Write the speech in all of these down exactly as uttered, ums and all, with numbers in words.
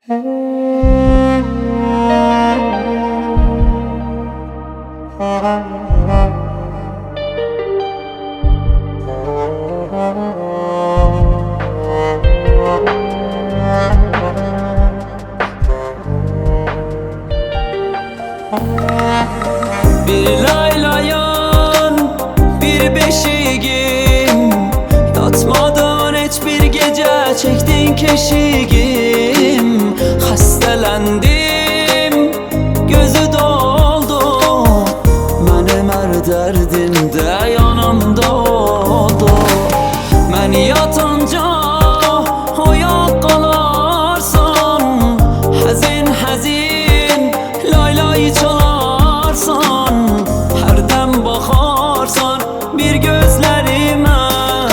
Bir laylayan, bir beşiğim, yatmadan hiçbir gece çektin keşiğim. Hastalandım, gözü doldu, benim her derdimde yanımda oldu. Ben yatınca oyak kalarsan, hazin hazin laylayı çalarsan, her dem bakarsan bir gözlerime,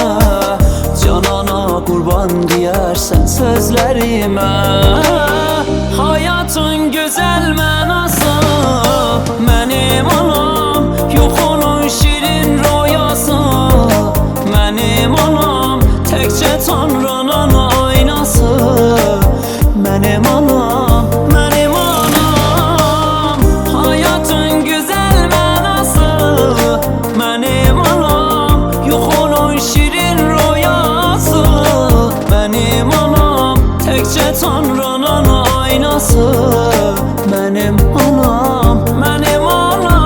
canana kurban diyersen sözlerime. Hayatın güzel menası, benim anam yok onun şirin rüyası. Benim anam tekçe Tanrı'nın aynası. Benim anam, benim anam, hayatın güzel menası. Benim anam yok onun şirin rüyası. Benim anam tekçe Tanrı'nın aynası. Benim anam, benim anam.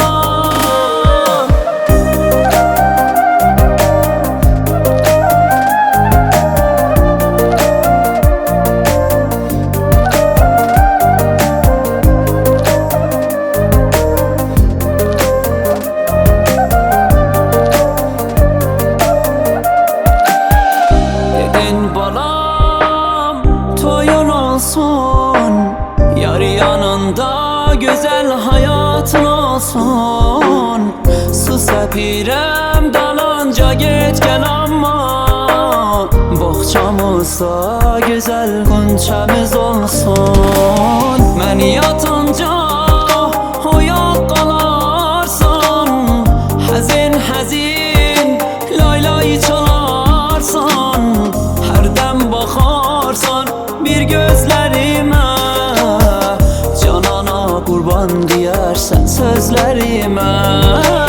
Dedin balam toyun olsun, yar yanında güzel hayatın olsun. Su sepirem dalınca geç gel ama, bohçamızda güzel gonçamız olsun. Ben yatınca oyak kalarsan, hazin hazin laylayı çalarsan, her dem bakarsan bir gözlerime, canana kurban diyersen sözlerime.